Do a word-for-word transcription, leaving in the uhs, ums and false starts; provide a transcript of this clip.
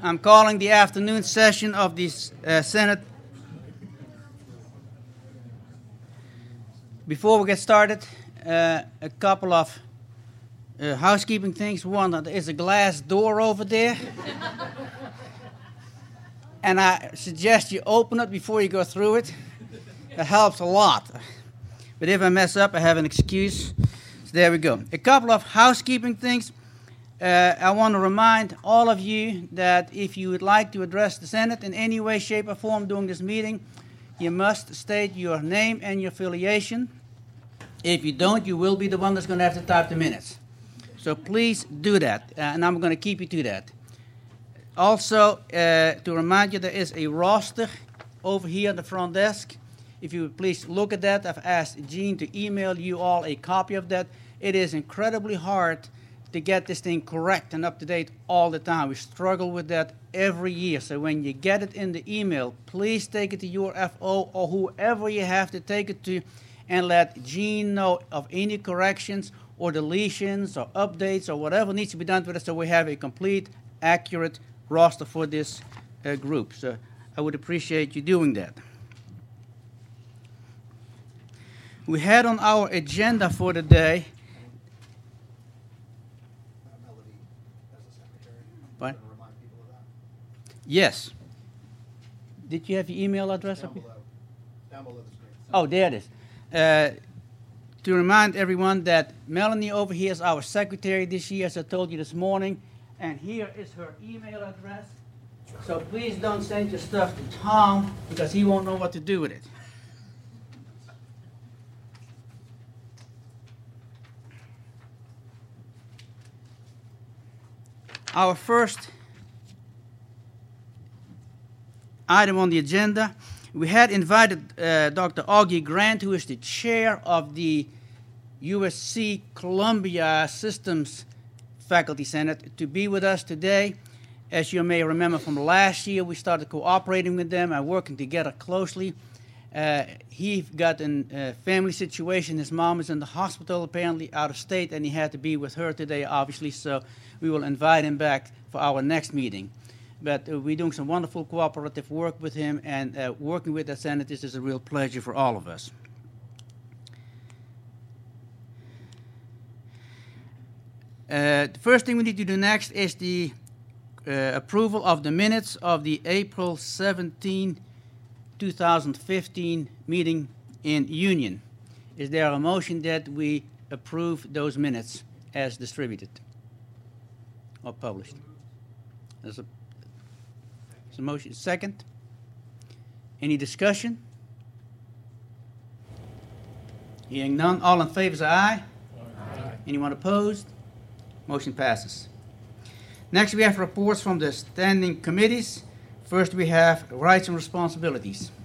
I'm calling the afternoon session of the uh, Senate. Before we get started, uh, a couple of uh, housekeeping things. One, there is a glass door over there. And I suggest you open it before you go through it. It helps a lot. But if I mess up, I have an excuse. So there we go. A couple of housekeeping things. Uh, I want to remind all of you that if you would like to address the Senate in any way, shape, or form during this meeting, you must state your name and your affiliation. If you don't, you will be the one that's going to have to type the minutes. So please do that, uh, and I'm going to keep you to that. Also, uh, to remind you, there is a roster over here at the front desk. If you would please look at that. I've asked Gene to email you all a copy of that. It is incredibly hard to get this thing correct and up to date all the time. We struggle with that every year. So when you get it in the email, please take it to your F O or whoever you have to take it to and let Gene know of any corrections or deletions or updates or whatever needs to be done with it so we have a complete, accurate roster for this uh, group. So I would appreciate you doing that. We had on our agenda for the day What? Yes. Did you have your email address up here? Down below the screen. Oh, there it is. Uh, to remind everyone that Melanie over here is our secretary this year, as I told you this morning, and here is her email address. So please don't send your stuff to Tom because he won't know what to do with it. Our first item on the agenda, we had invited uh, Doctor Augie Grant, who is the chair of the U S C Columbia Systems Faculty Senate, to be with us today. As you may remember from last year, we started cooperating with them and working together closely. Uh, he got a uh, family situation. His mom is in the hospital, apparently out of state, and he had to be with her today, obviously, so we will invite him back for our next meeting. But uh, we're doing some wonderful cooperative work with him, and uh, working with the senators is a real pleasure for all of us. Uh, the first thing we need to do next is the uh, approval of the minutes of the April seventeenth, two thousand fifteen meeting in Union. Is there a motion that we approve those minutes as distributed or published? There's a, there's a motion. Second. Any discussion? Hearing none. All in favor say aye. Aye. Anyone opposed? Motion passes. Next we have reports from the standing committees. First we have rights and responsibilities.